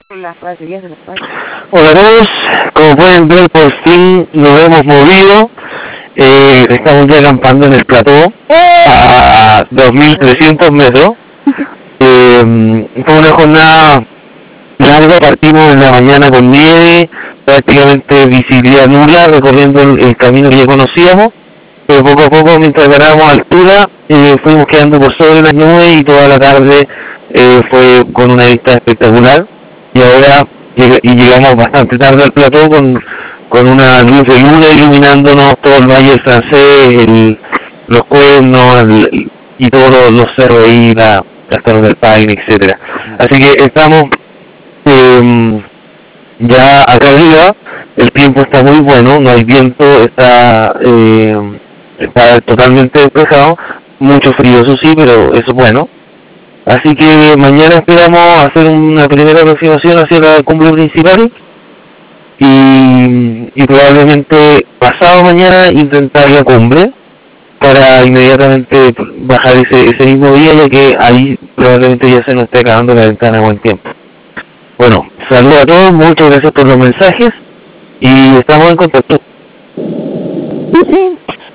Hola a todos, como pueden ver por fin nos hemos movido, estamos ya acampando en el plató a 2300 metros. Fue una jornada larga, partimos en la mañana con nieve, prácticamente visibilidad nula, recorriendo el camino que ya conocíamos, pero poco a poco mientras ganábamos altura fuimos quedando por sobre las nubes y toda la tarde fue con una vista espectacular. Y ahora llegamos bastante tarde al plató con una luz de luna iluminándonos todo el valle francés, los cuernos y todos los cerros ahí, las Torres del Paine, etcétera. Así que estamos ya acá arriba, el tiempo está muy bueno, no hay viento, está totalmente despejado, mucho frío eso sí, pero eso es bueno. Así que mañana esperamos hacer una primera aproximación hacia la cumbre principal y probablemente pasado mañana intentar la cumbre para inmediatamente bajar ese mismo día, ya que ahí probablemente ya se nos esté acabando la ventana de buen tiempo. Bueno, saludos a todos, muchas gracias por los mensajes y estamos en contacto.